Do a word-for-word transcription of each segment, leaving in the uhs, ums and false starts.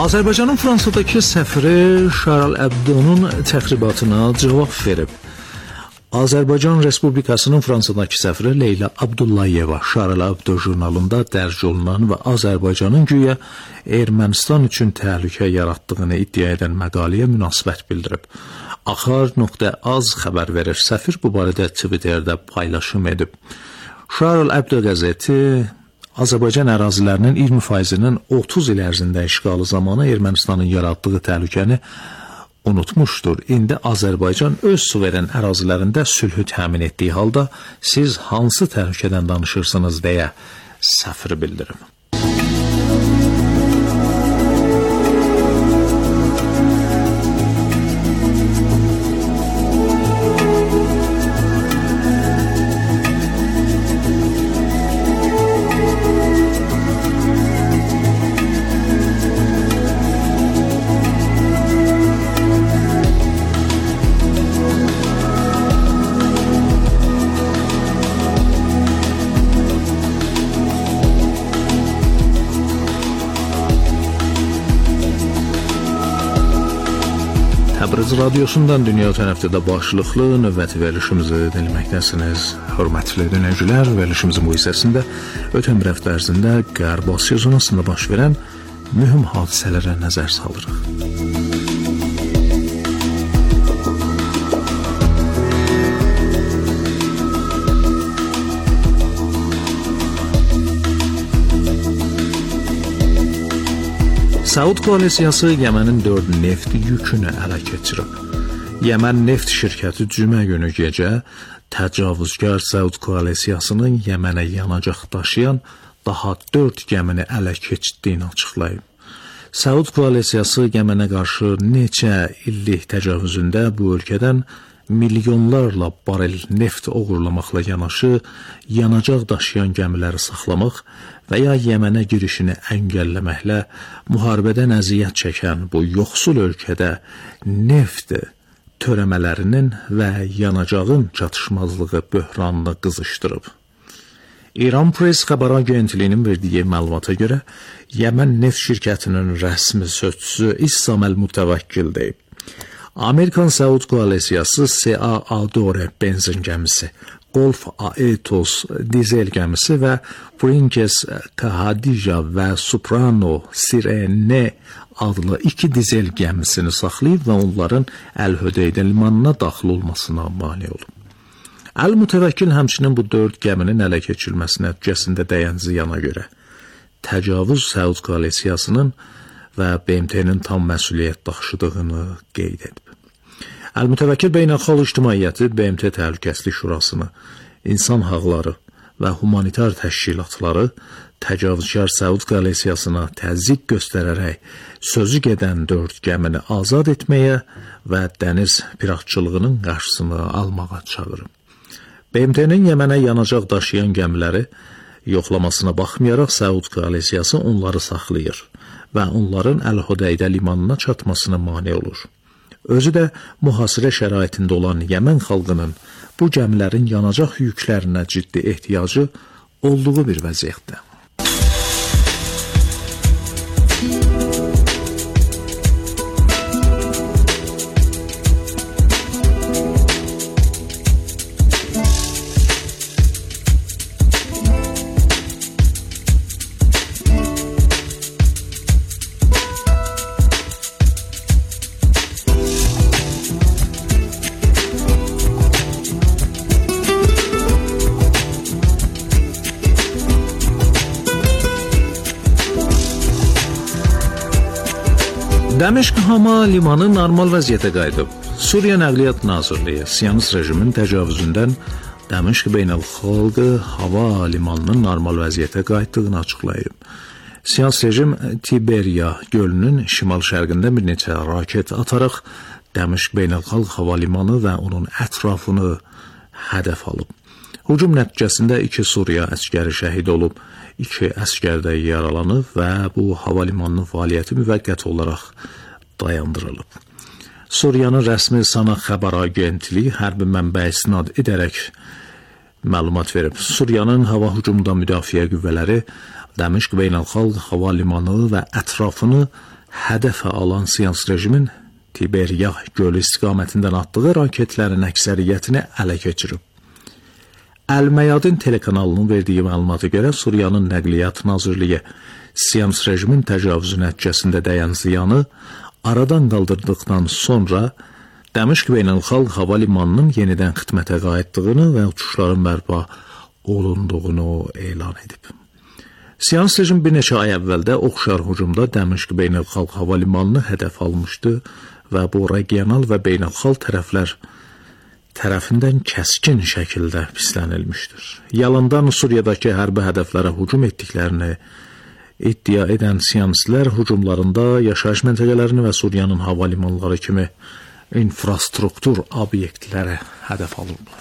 Azərbaycanın Fransadakı səfiri Şarl Əbdonun təxribatına cavab verib. Azərbaycan Respublikasının Fransadakı səfiri Leyla Abdullayeva Şarl Əbdo jurnalında dərc olunan və Azərbaycanın güya Ermənistan üçün təhlükə yaratdığını iddia edən məqaləyə münasibət bildirib. Axar.az xəbər verir. Səfir bu barədə Twitterdə paylaşım edib. Şarl Əbdo qəzeti Azərbaycan ərazilərinin iyirmi faizinin otuz il ərzində işğalı zamanı Ermənistanın yaratdığı təhlükəni unutmuşdur. İndi Azərbaycan öz suveren ərazilərində sülhü təmin etdiyi halda siz hansı təhlükədən danışırsınız deyə səfir bildirib. Təbriz radiosundan dünya tərəfdə başlıqlı növbəti verilişimizi dinləməkdəsiniz. Hörmətli dinləyicilər, verilişimizin bu hissəsində ötən bir həftə ərzində Qərb Asiya zonasında baş verən mühüm hadisələrə nəzər salırıq. Saud koalisiyası Yemenin dörd neft yükünü ələ keçirib. Yemen neft şirkəti cümə günü gecə təcavüzkar Saud koalisiyasının Yemenə yanacaq daşıyan daha dörd gəmini ələ keçirdiyini açıqlayıb. Saud koalisiyası Yemenə qarşı neçə illik təcavüzündə bu ölkədən milyonlarla barel neft oğurlamaqla yanaşı yanacaq daşıyan gəmiləri saxlamaq və ya Yemenə girişini əngəlləməklə müharibədən əziyyət çəkən bu yoxsul ölkədə neft törəmələrinin və yanacağın çatışmazlığı böhranını qızışdırıb. İran Press xəbər agentliyinin verdiyi məlumata görə Yemen neft şirkətinin rəsmi sözçüsü İssam el-Mütəvəkkil deyib. Amerikan Saud koalisiyası S A Adore benzin gəmisi, Golf Aetos dizel gəmisi və Princess Khadija və Soprano Sirene adlı iki dizel gəmisini saxlayıb və onların Əl-Hudeydə limanına daxil olmasına mane olub. Əl-Mütəvəkkil həmçinin bu dörd gəminin ələ keçirilməsi nəticəsində dəyən ziyana görə təcavüz Saud koalisiyasının və B M T-nin tam məsuliyyət daşıdığını qeyd edib. Əl-Mütəvəkkil Beynəlxalq İctimaiyyəti B M T Təhlükəsizlik Şurasını, insan haqları və humanitar təşkilatları təcavüzkar Saud koalisiyasına təzyiq göstərərək sözü gedən dörd gəmini azad etməyə və dəniz piratçılığının qarşısını almağa çağırıb. B M T-nin Yemenə yanacaq daşıyan gəmiləri yoxlamasına baxmayaraq Saud koalisiyası onları saxlayır və onların Əl-Hudeydə limanına çatmasına mane olur. Özü də mühasirə şəraitində olan Yemen xalqının bu gəmilərin yanacaq yüklərinə ciddi ehtiyacı olduğu bir vəziyyətdə. Dəməşq Hama limanı normal vəziyyətə qayıdıb. Suriya Nəqliyyat Nazirliyi Siyonist rejimin təcavüzündən Dəməşq Beynəlxalq Hava limanının normal vəziyyətə qayıtdığını açıqlayıb. Siyonist rejim Tiberiya gölünün şimal-şərqində bir neçə raket ataraq Dəməşq Beynəlxalq Hava limanı və onun ətrafını hədəf alıb. Hücum nəticəsində iki Suriya əskəri şəhid olub, iki əskər də yaralanıb və bu hava limanının fəaliyyəti müvəqqəti olaraq dayandırılıb. Suriyanın rəsmi Sana xəbər agentliyi hərbi mənbəyə istinad edərək məlumat verib. Suriyanın hava hücumundan müdafiə qüvvələri Dəməşq Beynəlxalq Hava limanı və ətrafını hədəfə alan Siyans rejimin Tiberiya gölü istiqamətindən atdığı raketlərin əksəriyyətini ələ keçirib. Əl-Məyadin telekanalının verdiyi məlumata görə Suriyanın Nəqliyyat Nazirliyi Siyans rejimin təcavüzü nəticəsində dəyən ziyanı aradan qaldırdıqdan sonra Dəmişq Beynəlxalq Hava Limanının yenidən xidmətə qayıtdığını və uçuşların bərpa olunduğunu elan edib. Siyans rejim bir neçə ay əvvəldə oxşar hücumda Dəmişq Beynəlxalq Hava Limanını hədəf almışdı və bu regional və beynəlxalq tərəflər tərəfindən kəskin şəkildə pislənilmişdir. Yalandan Suriyadakı hərbi hədəflərə hücum etdiklərini iddia edən siyansilər hücumlarında yaşayış məntəqələrini və Suriyanın hava limanları kimi infrastruktur obyektlərə hədəf alırlar.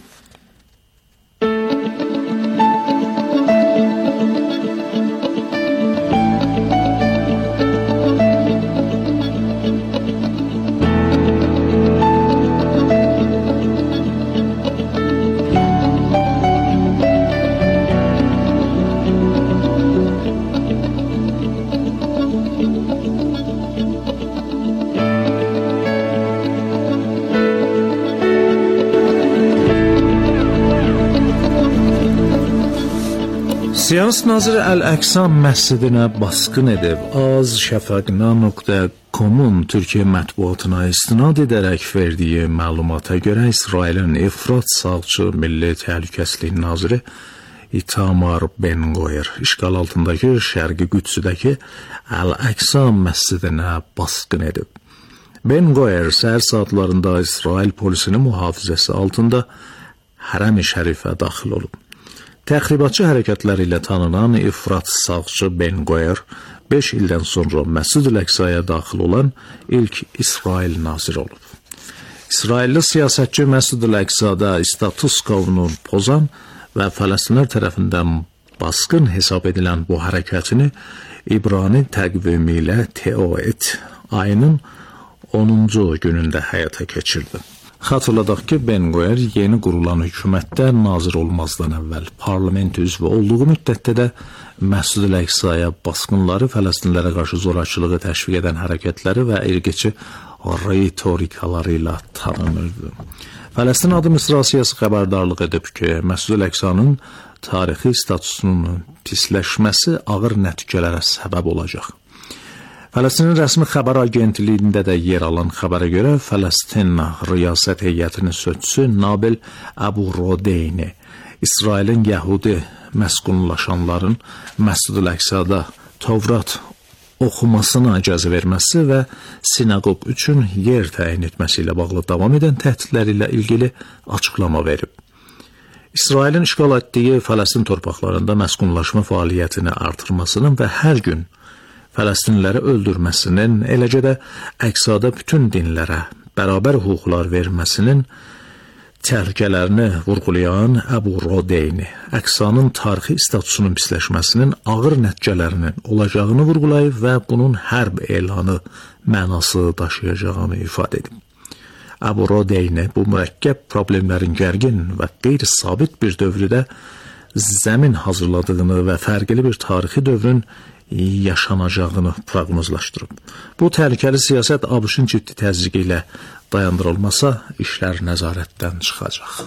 Siyans naziri Əl-Əqsam məscidinə basqın edib. Az şəfəqna nöqtə com-un Türkiyə mətbuatına istinad edərək verdiyi məlumata görə İsrailin İfrat sağçı Milli Təhlükəsizlik naziri İtamar Ben-Gvir işğal altındakı Şərqi Qüdsüdəki Əl-Əqsam məscidinə basqın edib. Ben-Gvir səhər saatlarında İsrail polisinin mühafizəsi altında Hərəm-i Şərifə daxil olub. Təxribatçı hərəkətləri ilə tanınan İfrat sağçı Ben-Gvir beş ildən sonra Məscid-ül Əqsaya daxil olan ilk İsrail naziri olub. İsrailli siyasətçi Məscid-ül Əqsada status qovunu pozan və Fələstinlər tərəfindən basqın hesab edilən bu hərəkətini İbrani təqvimi ilə Teoet ayının onuncu günündə həyata keçirdi. Xatırladaq ki, Ben-Gvir yeni qurulan hökumətdə nazir olmazdan əvvəl parlament üzvü olduğu müddətdə də Məscid-ül Əqsaya basqınları, Fələstinlərə qarşı zorakılığı təşviq edən hərəkətləri və irqiçi ritorikaları ilə tanınırdı. Fələstin administrasiyası xəbərdarlıq edib ki, Məscid-ül Əqsanın tarixi statusunun pisləşməsi ağır nəticələrə səbəb olacaq. Fələstinin rəsmi xəbər agentliyində də yer alan xəbərə görə Fələstin Riyasət Heyətinin sözçüsü Nabil Əbu Rodeyni İsrailin yəhudi məskunlaşanların Məscid-ül Əqsada Tövrat oxumasına icazə verməsi və sinagog üçün yer təyin etməsi ilə bağlı davam edən təhdidləri ilə ilgili açıqlama verib. İsrailin işğal etdiyi Fələstin torpaqlarında məskunlaşma fəaliyyətini artırmasının və hər gün Fələstinliləri öldürməsinin, eləcə də Əqsada bütün dinlərə bərabər hüquqlar verməsinin təhlükələrini vurğulayan Əbu Rodeyni Əqsanın tarixi statusunun pisləşməsinin ağır nəticələrinin olacağını vurğulayıb və bunun hərb elanı mənası daşıyacağını ifadə edib. Əbu Rodeyni bu mürəkkəb problemlərin gərgin və qeyri-sabit bir dövrdə zəmin hazırladığını və fərqli bir tarixi dövrün yaşanacağını proqnozlaşdırıb. Bu təhlükəli siyasət ABŞ-ın ciddi təzyiqi ilə dayandırılmasa, işlər nəzarətdən çıxacaq.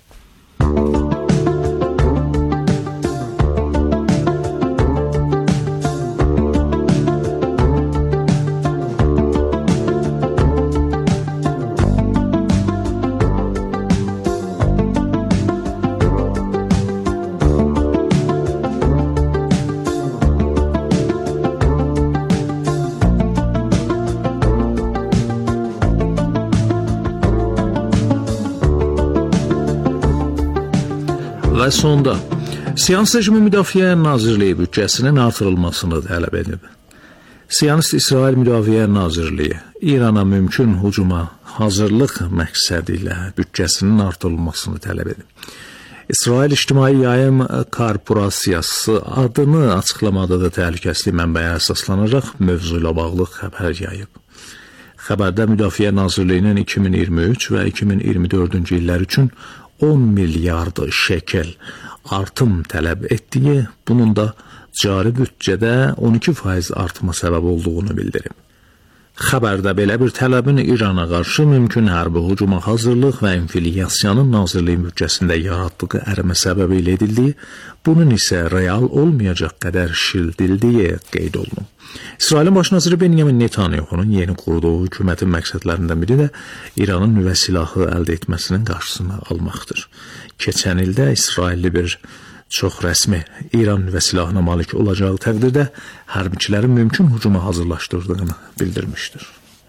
Və sonda, Siyans rejimi Müdafiə Nazirliyi büdcəsinin artırılmasını tələb edib. Siyonist İsrail Müdafiə Nazirliyi İrana mümkün hücuma hazırlıq məqsədi ilə büdcəsinin artırılmasını tələb edib. İsrail İctimai Yayım Korporasiyası adını açıqlamadığı təhlükəsizlik mənbəyə əsaslanaraq mövzu ilə bağlı xəbər yayıb. Xəbərdə Müdafiə Nazirliyinin iki min iyirmi üç və iki min iyirmi dördüncü illər üçün on milyard şekel artım tələb etdiyi, bunun da cari büdcədə on iki faiz artma səbəb olduğunu bildirib. Xəbərdə belə bir tələbin İrana qarşı mümkün hərbi hücuma hazırlıq və inflyasiyanın Nazirliyin büdcəsində yaratdığı ərimə səbəbilə edildiyi, bunun isə real olmayacaq qədər şişirdildiyi qeyd olunub. İsrailin baş naziri Benjamin Netanyahunun yeni qurduğu hökumətin məqsədlərindən biri də İranın nüvə silahı əldə etməsinin qarşısını almaqdır. Keçən ildə İsrailli bir çox rəsmi İran nüvə silahına malik olacağı təqdirdə hərbiçilərin mümkün hücuma hazırlaşdırdığını bildirmişdir.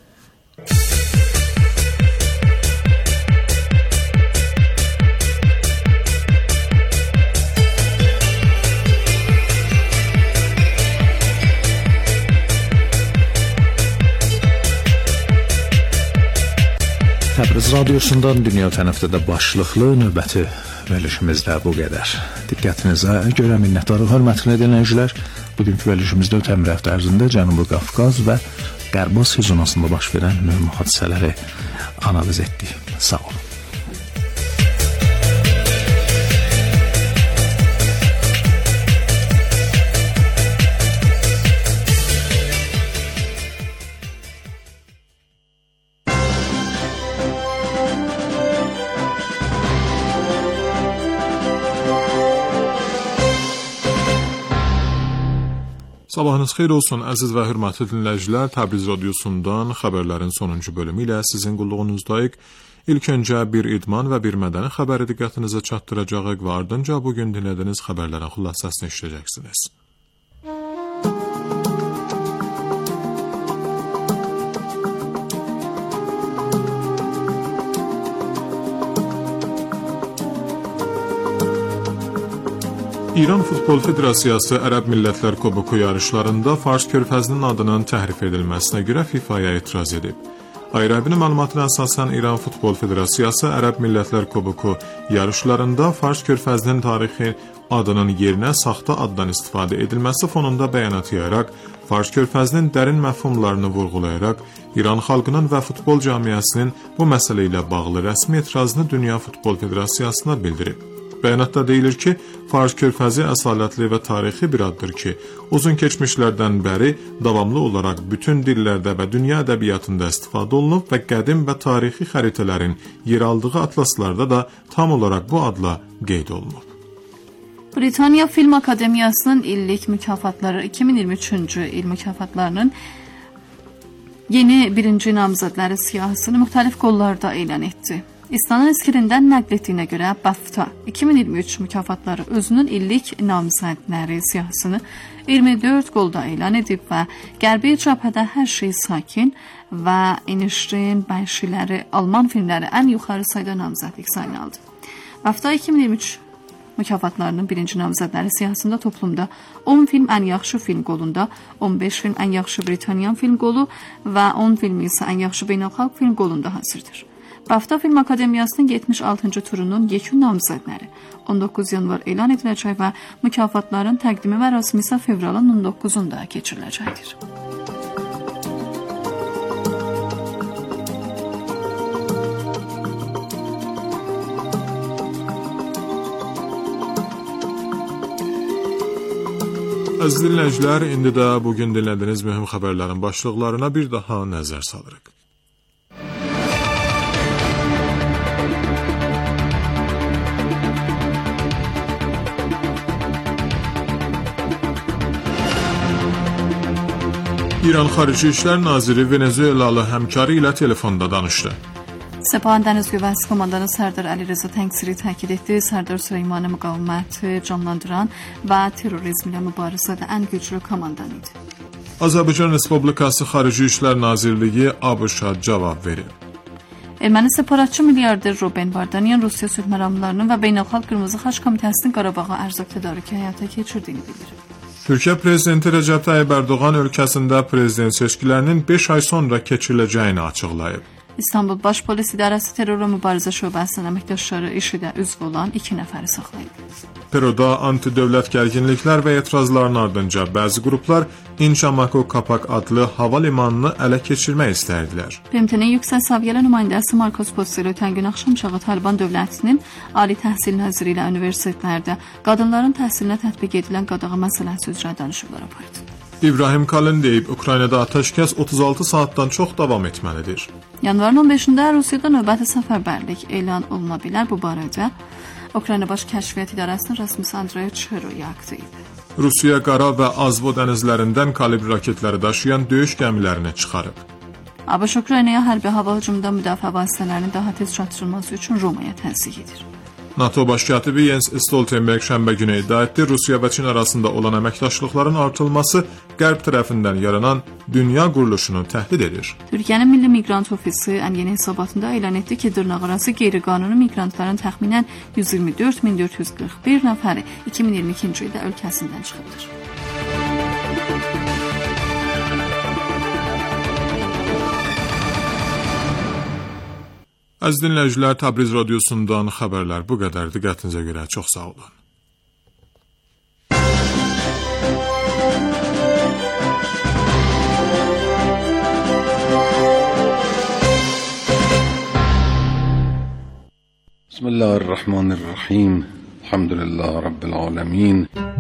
Təbriz radiosundan dünya tənəffüdə başlıqlı növbəti verilişimizdə bu qədər. Diqqətinizə görə minnətdarıq, hörmətli dinləyicilər. Bugünkü verilişimizdə ötən bir həftə ərzində Cənubi Qafqaz və Qərb Asiya zonasında baş verən mühüm hadisələri analiz etdik. Sağ olun. Sabahınız xeyir olsun, əziz və hörmətli dinləyicilər. Təbriz radiosundan xəbərlərin sonuncu bölümü ilə sizin qulluğunuzdayıq. İlk öncə bir idman və bir mədəni xəbəri diqqətinizə çatdıracağıq və ardınca bugün dinlədiyiniz xəbərlərin xülasəsini eşidəcəksiniz. İran Futbol Federasiyası Ərəb Millətlər Kuboku yarışlarında Fars körfəzinin adının təhrif edilməsinə görə FİFA-ya etiraz edib. Ayrabinin məlumatına əsasən İran Futbol Federasiyası Ərəb Millətlər Kuboku yarışlarında Fars körfəzinin tarixi adının yerinə saxta addan istifadə edilməsi fonunda bəyanat yayaraq, Fars körfəzinin dərin məfhumlarını vurğulayaraq, İran xalqının və futbol cəmiyyəsinin bu məsələ ilə bağlı rəsmi etirazını Dünya Futbol Federasiyasına bildirib. Bəyanatda deyilir ki, Fars körfəzi əsalətli və tarixi bir addır ki, uzun keçmişlərdən bəri davamlı olaraq bütün dillərdə və dünya ədəbiyyatında istifadə olunub və qədim və tarixi xəritələrin yer aldığı atlaslarda da tam olaraq bu adla qeyd olunub. Britaniya Film Akademiyasının illik mükafatları iki min iyirmi üçüncü il mükafatlarının yeni birinci namzədləri siyahısını müxtəlif qollarda elan etdi. İslanın iskirindən nəql etdiyinə görə BAFTA iki min iyirmi üç mükafatları özünün illik namzədləri siyahısını iyirmi dörd qolda elan edib və qərbi cəbhədə hər şey sakin və Einstein, Bəhşiləri, Alman filmləri ən yuxarı sayda namzədlik sayını aldı. BAFTA iki min iyirmi üç mükafatlarının birinci namzədləri siyahısında toplumda on film ən yaxşı film qolunda, on beş film ən yaxşı Britaniyan film qolu və on film isə ən yaxşı beynəlxalq film qolunda hazırdır. BAFTA Film Akademiyasının yetmiş altıncı turunun yekun namzədləri on doqquz yanvar elan ediləcək və mükafatların təqdimi mərasimi isə fevralın on doqquzunda keçiriləcəkdir. Əziz dinləyicilər, indi də bugün dinlədiyiniz mühüm xəbərlərin başlıqlarına bir daha nəzər salırıq. İran Xarici İşlər Naziri Venezuelalı həmkarı ilə telefonda danışdı. Sepahın Dəniz Qüvvəsi komandanı Sərdar Əlirəza Təngsiri təkid etdi. Sərdar Süleymanı müqaviməti canlandıran və terrorizmlə mübarizədə ən güclü komandan idi. Azərbaycan Respublikası Xarici İşlər Nazirliyi ABŞ-a cavab verir. Erməni separatçı milyarder Ruben Vardanyan Rusiya sülh məramlarının və Beynəlxalq Qırmızı Xaç Komitəsinin Qarabağa ərzaq tədarükü həyata keçirdiyini bildirib. Türkiyə Prezidenti Rəcəb Tayyib Ərdoğan ölkəsində prezident seçkilərinin beş ay sonra keçiriləcəyini açıqlayıb. İstanbul Baş Polis İdarəsi Terrorla Mübarizə Şöbəsinin əməkdaşları işidə üzv olan iki nəfəri saxlayıb. Peruda anti-dövlət gərginliklər və etirazların ardınca bəzi qruplar İnçamako Kapak adlı hava limanını ələ keçirmək istərdilər. B M T-nin yüksək səviyyəli nümayəndəsi Marcos Possel ötən gün axşamçağı Taliban dövlətinin ali təhsil nəziri ilə universitetlərdə qadınların təhsilinə tətbiq edilən qadağa məsələsi üzrə danışıqlar apardı. İbrahim Kalin deyib, Ukraynada atəşkəs otuz altı saatdan çox davam etməlidir. Yanvarın on beşində Rusiyada növbəti səfərbərlik elan oluna bilər. Bu barədə Ukrayna Baş Kəşfiyyat İdarəsinin rəsmisi Andrey Çeroya aktiv. Rusiya Qara və Azvo dənizlərindən kalibr raketləri daşıyan döyüş gəmilərini çıxarıb. ABŞ Ukraynaya hərbi hava hücumundan müdafiə vasitələrinin daha tez çatdırılması üçün Romaya təzyiq edir. NATO baş katibi Jens Stoltenberg şənbə günü iddia etdi, Rusiya və Çin arasında olan əməkdaşlıqların artırılması Qərb tərəfindən yaranan dünya quruluşunu təhdid edir. Türkiyənin Milli Miqrant Ofisi ən yeni hesabatında elan etdi ki, dırnaqarası qeyri-qanuni miqrantların təxminən yüz iyirmi dörd min dörd yüz qırx bir nəfəri iki min iyirmi ikinci ildə ölkəsindən çıxıbdır. Əziz dinləyicilər, Təbriz radiosundan xəbərlər bu qədər. Diqqətinizə görə çox sağ olun. Bismillahirrahmanirrahim. Elhamdülillah Rabbil alemin.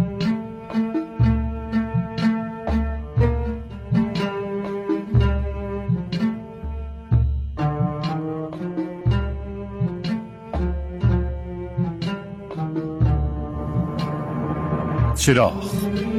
چراغ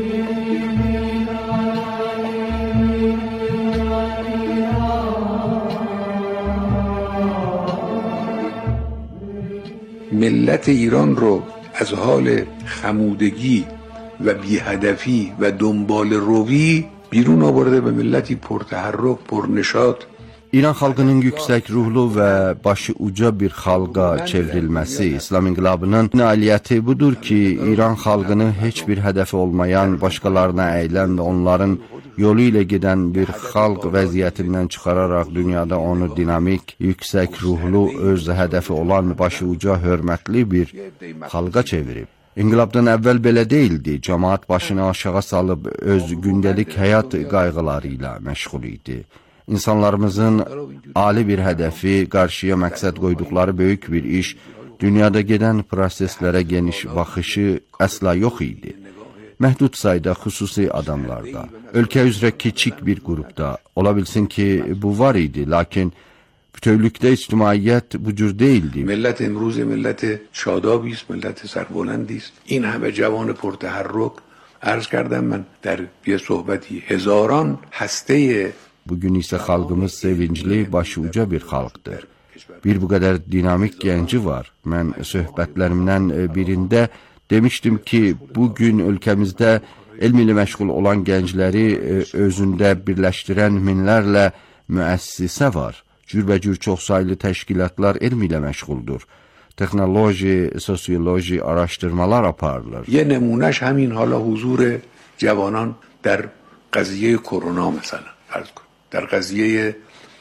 ملت ایران رو از حال خمودگی و بی‌هدفی و دنبال روی بیرون آورده به ملتی پرتحرک، پرنشاط. İran xalqının yüksək ruhlu və başı uca bir xalqa çevrilməsi İslam inqilabının nailiyyəti budur ki, İran xalqını heç bir hədəfi olmayan, başqalarına əyilən və onların yolu ilə gedən bir xalq vəziyyətindən çıxararaq dünyada onu dinamik, yüksək ruhlu, öz hədəfi olan, başı uca, hörmətli bir xalqa çevirib. İnqilabdan əvvəl belə deyildi. Cəmaət başını aşağı salıb öz gündəlik həyat qayğıları ilə məşğul idi. İnsanlarımızın ali bir hədəfi, qarşıya məqsəd qoyduqları böyük bir iş, dünyada gedən proseslərə geniş baxışı əsla yox idi. Məhdud sayda xüsusi adamlarda, ölkə üzrə kiçik bir qrupda, ola bilsin ki, bu var idi, lakin bütövlükdə ictimaiyyət bu cür değildi. Millət امروز millət şadabi است, millət sərbuləndi است. این همه جوان پرتحرک عرض کردم من در bir sohbəti hezaran hastəyə. Bugün isə xalqımız sevincli, başı uca bir xalqdır. Bir bu qədər dinamik gənci var. Mən söhbətlərimdən birində demişdim ki, bugün ölkəmizdə elm ilə məşğul olan gəncləri özündə birləşdirən minlərlə müəssisə var. Cürbəcür çoxsaylı təşkilatlar elm ilə məşğuldur. Texnoloji, sosioloji araşdırmalar aparılır. یه نمونهش همین حالا حضور جوانان در قضیه کرونا مثلا فرض کن. در قضیه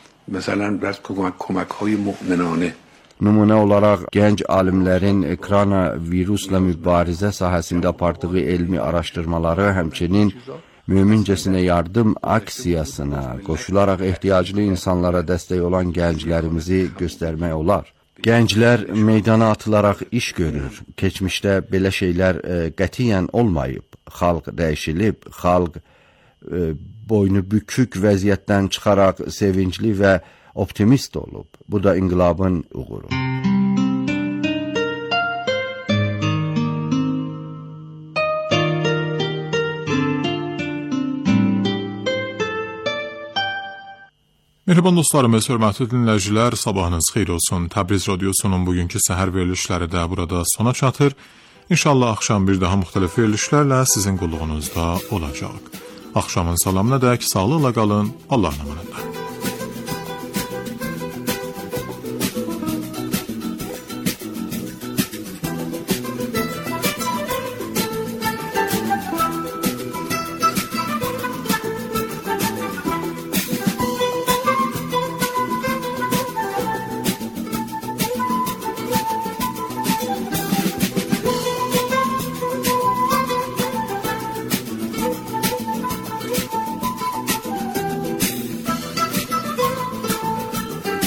مثلا بس کمک های مؤمنانه. Nümunə olaraq gənc alimlərin ekrana virusla mübarizə sahəsində apardığı elmi araşdırmaları, həmçinin mümincəsinə yardım aksiyasına qoşularaq ehtiyaclı insanlara dəstək olan gənclərimizi göstərmək olar. Gənclər meydana atılaraq iş görür. Keçmişdə belə şeylər e, qətiyyən olmayıb. Xalq dəyişilib, xalq e, boynu bükük vəziyyətdən çıxaraq sevincli və optimist olub. Bu da inqilabın uğuru. Mehriban dostlarımız, hörmətli dinləyicilər, sabahınız xeyir olsun. Təbriz radiosunun bugünkü səhər verilişləri də burada sona çatır. İnşallah axşam bir daha müxtəlif verilişlərlə sizin qulluğunuzda olacaq. Axşamın salamına dək sağlıqla qalın, Allahın əmanətlə.